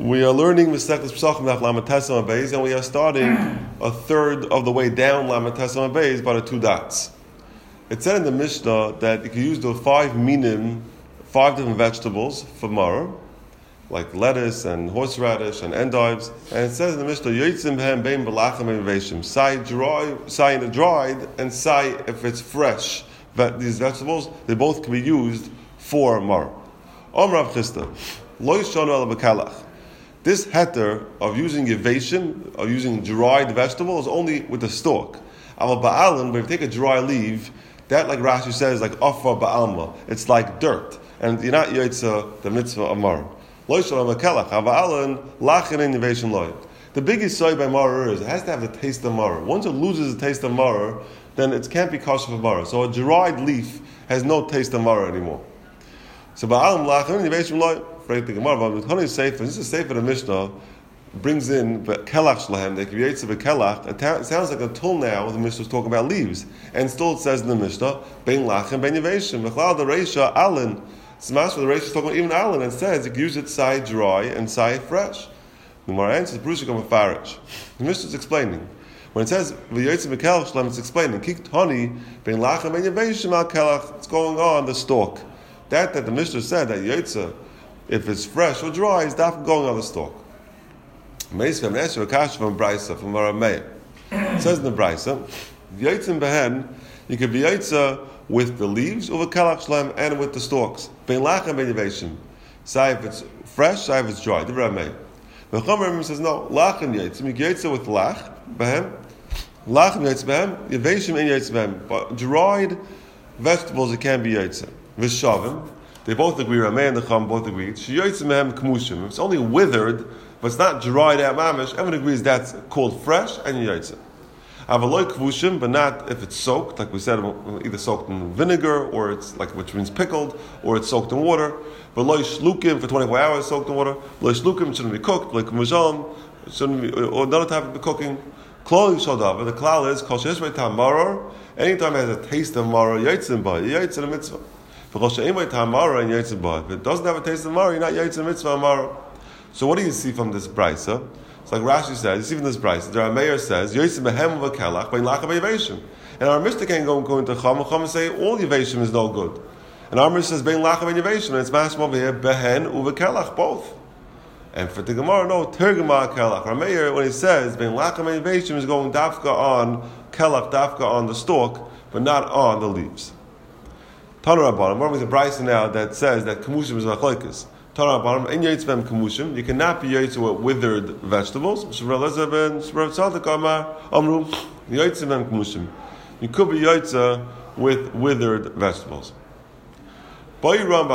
We are learning Masechtas Pesachim Daf Lamed Tesam Beis, and we are starting a third of the way down Lamed Tesam Beis by the two dots. It said in the Mishnah that you can use the 5 different vegetables for maror, like lettuce and horseradish and endives. And it says in the Mishnah, Yotzim Behem Bein Belachem and Veshim. Sai in the dried, and sai if it's fresh. These vegetables, they both can be used for maror. Rav Chisda, Lo Yishanu Ela B'Kalach. This heter of using yeveshim, of using dried vegetable, is only with the stalk. Aval ba'alan, but if you take a dry leaf, that, like Rashi says, like afar ba'alma, it's like dirt, and you're not yotza the mitzvah of maror. Lo yishal ha'kelach ha'ba'alan lachin in yeveshim loy. The biggest side by maror is it has to have the taste of maror. Once it loses the taste of maror, then it can't be kosher for maror. So a dried leaf has no taste of maror anymore. So ba'alan lachin in yeveshim loy. The Gemara, this is Sefer the Mishnah brings in kelach shlehem. They can be yetzer b'kelach. It sounds like until now the Mishnah is talking about leaves, and still it says in the Mishnah ben lachem ben yeveshim. Bechlal the Reisha allen. Smash for the Reisha is talking about even allen, and says you can use it side dry and side fresh. The Gemara answers Brushik Farage. The Mishnah is explaining when it says v'yetzer b'kelach shlehem. It's explaining kik tani ben lachem ben yeveshim al kelach. It's going on the stalk. That the Mishnah said that yetzer, if it's fresh or dry, it's definitely going on the stalk. It says in the Brisa, Yotzim behen, you can be yotza with the leaves, over kelach shlem, and with the stalks. Ben lachem ben yeveshim. Say if it's fresh, say if it's dry. The Rameh. The Chomer says no. Lachem yotzim, you can yotza with lach behem. Lachem yotzim behem. Yeveshim and yotzim behem. But dried vegetables, it can be yotza. V'shavim. They both agree, Rameh and the Chum both agree. It's only withered, but it's not dried out mamish. Everyone agrees that's called fresh and yotze. Avaloi kvushim, but not if it's soaked, like we said, either soaked in vinegar, or it's like which means pickled, or it's soaked in water. But loy shlukim for 24 hours soaked in water. Loy shlukim shouldn't be cooked. Like mujam shouldn't be, or another type of cooking. Klal yishodav. The klal is kol sheyesh b'tam maror. Anytime it has a taste of maror, yotzim ba yotze the mitzvah. If it doesn't have a taste of maror, you're not yotze mitzvah maror. So what do you see from this brisa? It's like Rashi says, you see from this brisa, the Rameir says, yotze behem v'kelach bein lachem yeveshim. And our Mishnah can't go into Chum and say all yeveshim is no good. And our Mishnah says bein lachem yeveshim, and it's mashma over here behen u'v'kelach both. And for the Gemara, no, tergema kelach. Rameir, when he says bein lachem yeveshim, is going dafka on kelach, dafka on the stalk, but not on the leaves. Tana Rabbanim, we're with a brisa now that says that kamushim is machlokes. Tana Rabbanim, in yitzvem kamushim, you cannot be yotze with withered vegetables. You could be yotze with withered vegetables. We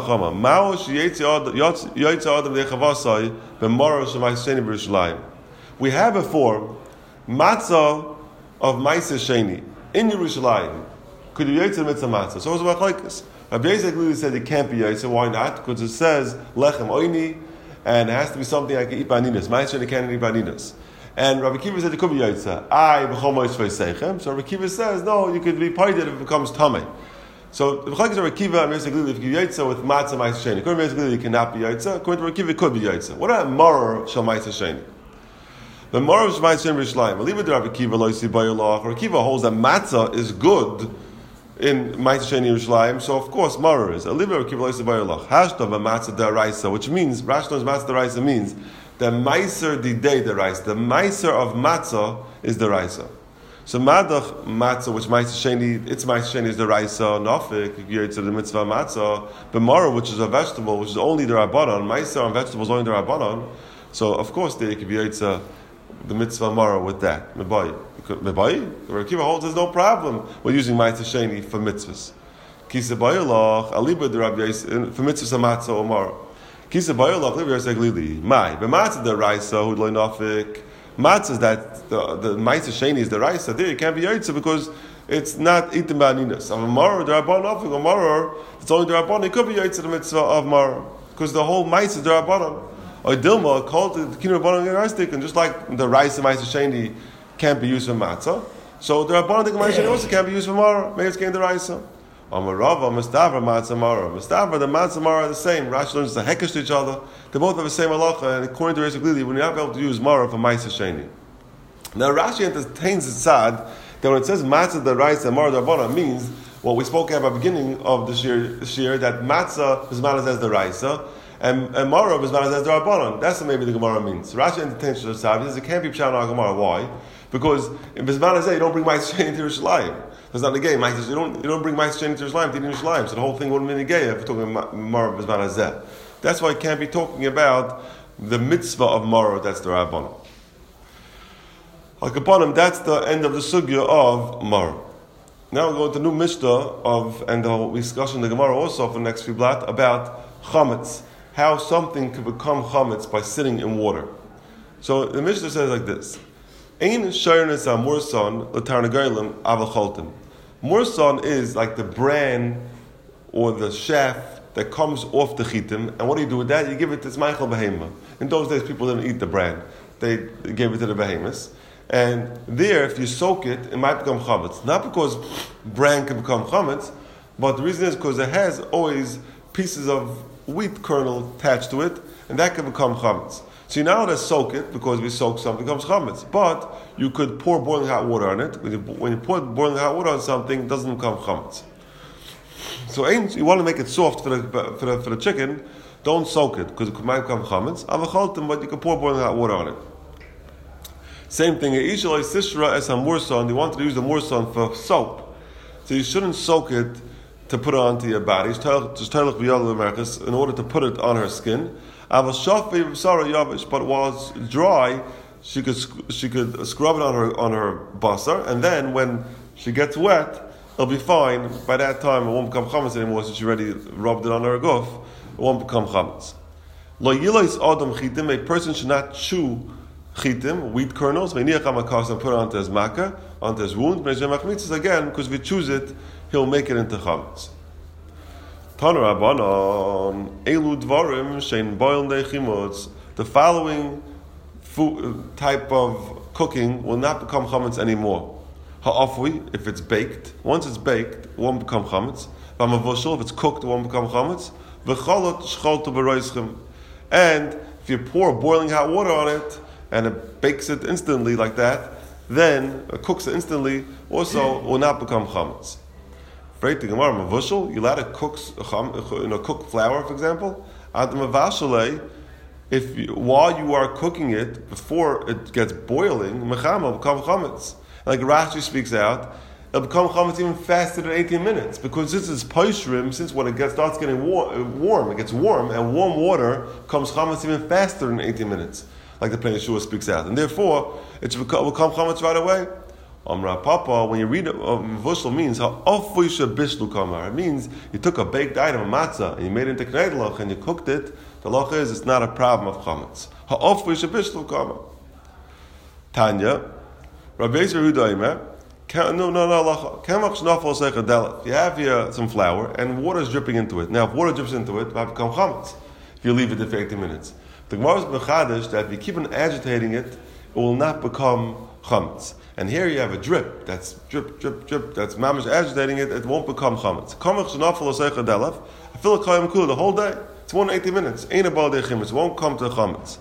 have before matzah of Ma'aseh Sheni in Yerushalayim. Could you yotze mitzvah matzah? So it was machlokes. Rabbi Yosef said it can't be yotze. Why not? Because it says lechem oini, and it has to be something I can eat baninas. Ma'aseh can't eat baninas. And Rabbi Kiva said it could be yotze. So Rabbi Kiva says no, you could be parted if it becomes tamei. So the machlokes of Rabbi Kiva and Rabbi if you yotze with matzah Ma'aseh Sheni, according to Rabbi Yosef, you cannot be yotze. According to Rabbi Kiva, it could be yotze. What about maror shel Ma'aseh Sheni? The maror of Ma'aseh Sheni b'Yerushalayim. Leave it to Rabbi Kiva. Lo yisi bayolach. Rabbi Kiva holds that matzah is good in Ma'aseh Sheni Yerushalayim, so of course maror is. Aliva Rabbi Kiva lo yisi bayolach. Hashtav matzah deraisa, which means Rashi knows matzah deraisa means the meiser didei deraisa. The meiser of matzah is deraisa. So madach matzah, which Ma'aseh Sheni, its Ma'aseh Sheni is deraisa. Nafik yotze the mitzvah matzah. But maror, which is a vegetable, which is only the rabbanon. Meiser on vegetables only the rabbanon. So of course there could be yotze the mitzvah maror with that. Mebayi. Rabbi Kiva holds there's no problem with using Ma'aseh Sheni for mitzvahs. Kisa bayolach aliba the Rabbi Yosef for mitzvahs matzah or maror. Kisa bayolach Rabbi Yosef glili. Mai b'matzah the raisa who loy nafik. Matzah is that the Ma'aseh Sheni is the raisa. There you can't be yotze because it's not eaten by aninas. Of a maror the rabban nafik or maror it's only the rabban. It could be yotze the mitzvah of maror because the whole Ma'aseh is the rabban. Or Dilma called the kinu rabbanon and and just like the raisa Ma'aseh Sheni can't be used for matzah, so the rabbanon Ma'aseh Sheni also can't be used for maror. Maybe it's getting the raisa. Amarava, Mustavra, Matzamara. Mustavra, the Matzamara are the same. Rashi learns the hekesh to each other. They both have the same halacha, and according to Reish Glili, when you're not able to use Mara for Ma'aser Sheni. Now Rashi entertains the sad that when it says Matzah the Rice and Mara Darbana means what we spoke about at the beginning of the shir that Matzah is managed as the Rice and Mara is managed as the Rabbanon. That's what maybe the Gemara means. Rashi entertains the sad. He says it can't be Pshat on Gemara. Why? Because in Bismanazeh you don't bring Ma'aser Sheni to Yerushalayim. That's not the game. You don't bring Ma'aser Sheni to Yerushalayim to Yerushalayim. So the whole thing wouldn't be negay if we're talking about Mara Bismanazeh. That's why I can't be talking about the mitzvah of Mara. That's the Rabbanon. Like upon him, that's the end of the sugya of Mara. Now we're going to new Mishnah and the discussion in the Gemara also for the next few blat about chametz, how something can become chametz by sitting in water. So the Mishnah says like this: Ein shayernes amursan l'tarnagolim avacholtim. Mursan is like the bran or the shaft that comes off the chitim, and what do you do with that? You give it to Tzmaichel behema. In those days, people didn't eat the bran; they gave it to the behemoths. And there, if you soak it, it might become chametz. Not because bran can become chametz, but the reason is because it has always pieces of wheat kernel attached to it, and that can become chametz. So you now to soak it, because we soak something, it becomes chametz. But you could pour boiling hot water on it. When you pour boiling hot water on something, it doesn't become chametz. So you want to make it soft for the chicken, don't soak it, because it might become chametz. But you can pour boiling hot water on it. Same thing, you wanted to use the mursan for soap. So you shouldn't soak it to put it onto your body. In order to put it on her skin. But while it's dry, she could scrub it on her basar, and then when she gets wet, it'll be fine. By that time it won't become chametz anymore, since she already rubbed it on her guf, it won't become chametz. A person should not chew chitim, wheat kernels, and put it onto his makkah, onto his wound. Again, because if he chews it, he'll make it into chametz. The following food, type of cooking will not become chametz anymore. Ha'afui, if it's baked. Once it's baked, it won't become chametz. V'mavoshel, if it's cooked, it won't become chametz. V'cholot shcholtu b'roischem. And if you pour boiling hot water on it, and it bakes it instantly like that, then it cooks it instantly, also will not become chametz. You're allowed to cook flour, for example. While you are cooking it, before it gets boiling, mechama will become chametz. Like Rashi speaks out, it'll become chametz even faster than 18 minutes, because this is poishrim. Since when it starts getting warm, it gets warm, and warm water comes chametz even faster than 18 minutes. Like the Pnei Yeshua speaks out, and therefore it will come chametz right away. Amra Papa, when you read Vushel means how ofisha bishlu kamar. It means you took a baked item, a matzah, and you made it into knedlach, and you cooked it. The loch is it's not a problem of chametz. Ha ofisha bishlu kamar. Tanya, Rabbi Yisrael Hudayimer. You have here some flour and water is dripping into it. Now, if water drips into it, it might become chametz if you leave it there for 18 minutes. The Gemara is mechadish that if you keep on agitating it, it will not become chametz. And here you have a drip. That's drip. That's mamish agitating it. It won't become chametz. I feel like the whole day. It's 180 minutes. Ain't about the chametz. It won't come to chametz.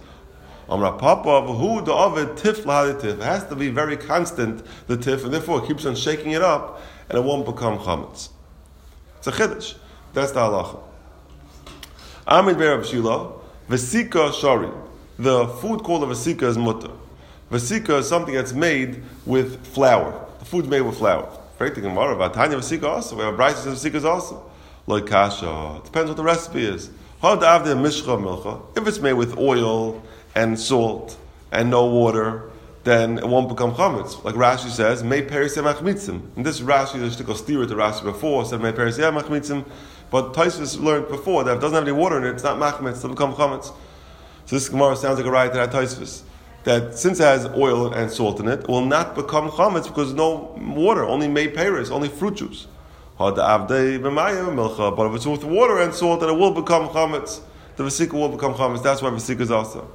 It has to be very constant, the tif, and therefore it keeps on shaking it up, and it won't become chametz. It's a chiddush. That's the halacha. Amid Be'er Shila, Vesika Shari. The food called a Vesika is mutter. Vesika is something that's made with flour. The food's made with flour. Right? The Gemara about Tanya Vesika also. We have a Bryce says Vesika is also. Like kasha. It depends what the recipe is. If it's made with oil and salt and no water, then it won't become chametz. Like Rashi says, Mei periseh machmitzim. And this Rashi, there's a steer to Rashi before, said Mei periseh machmitzim. But Tosfos learned before that if it doesn't have any water in it, it's not machmetz, it'll become chametz. So this Gemara sounds like a right to that Tosfos. That since it has oil and salt in it, it will not become chametz because no water, only Mei peris, only fruit juice. But if it's with water and salt, then it will become chametz. The vesika will become chametz. That's why vesika is also.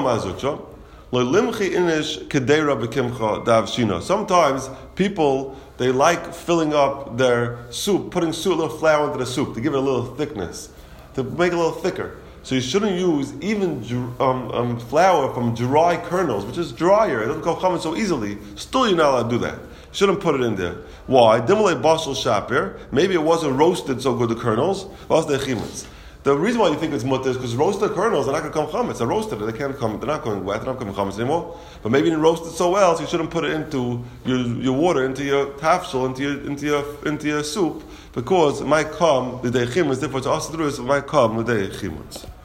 Sometimes people they like filling up their soup, putting a little flour into the soup to give it a little thickness, to make it a little thicker. So you shouldn't use even flour from dry kernels, which is drier. It doesn't come chametz so easily. Still, you're not allowed to do that. You shouldn't put it in there. Why? Dimle bashal shapir. Maybe it wasn't roasted so good, the kernels. The reason why you think it's mutter is because roasted kernels are not going to come chametz. They're roasted; they can't come. They're not going wet. They're not coming chametz anymore. But maybe you didn't roast it so well, so you shouldn't put it into your water, into your tafshel, into your soup, because it might come the day chimetz. Therefore, to us to do this, it might come the day chimetz.